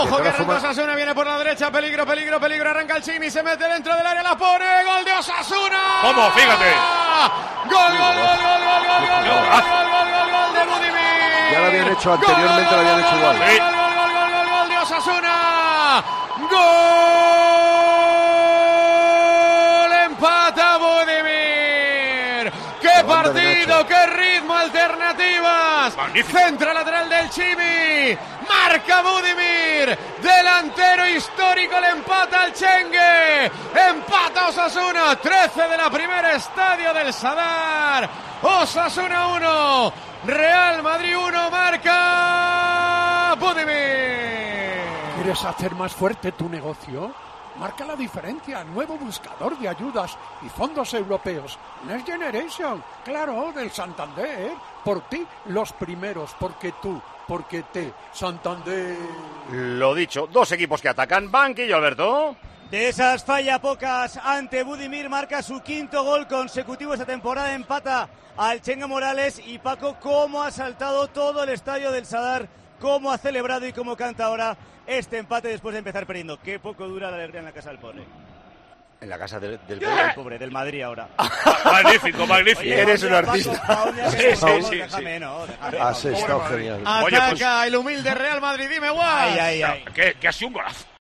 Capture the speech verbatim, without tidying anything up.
Ojo que arranca Osasuna, viene por la derecha, peligro, peligro, peligro, arranca el Chimi, se mete dentro del área, la pone, gol de Osasuna. ¿Cómo? Fíjate. Gol, gol, gol, gol, gol, gol, gol, gol, gol, gol, gol, gol de Budimir. Ya lo habían hecho anteriormente, lo habían hecho igual. Gol, gol, gol, gol, gol, gol, gol de Osasuna. Gol, empata Budimir. ¡Qué partido, qué ritmo, alternativas! Magnífico. Centro lateral del Chimi. Marca Budimir. Delantero histórico, le empata al Chengue. Empata Osasuna. trece de la primera, estadio del Sadar. Osasuna uno. Real Madrid uno. Marca Budimir. ¿Quieres hacer más fuerte tu negocio? Marca la diferencia, nuevo buscador de ayudas y fondos europeos. Next Generation, claro, del Santander. Por ti, los primeros, porque tú, porque te, Santander. Lo dicho, dos equipos que atacan. Banquillo, Alberto. De esas falla pocas ante Budimir, marca su quinto gol consecutivo esta temporada, empata al Chengue Morales. Y Paco, cómo ha saltado todo el estadio del Sadar, cómo ha celebrado y cómo canta ahora este empate después de empezar perdiendo. Qué poco dura la alegría en la casa del pobre. En la casa del, del Del pobre, del Madrid ahora. Magnífico, magnífico. Oye, Eres un Paco, artista. Paco, Paco, Sí, sí, Paco, sí, déjame, sí. no, déjame. Has estado genial. Ataca Oye, pues- el humilde Real Madrid, dime guay. Ay, ay, ay. Que, que ha sido un golazo.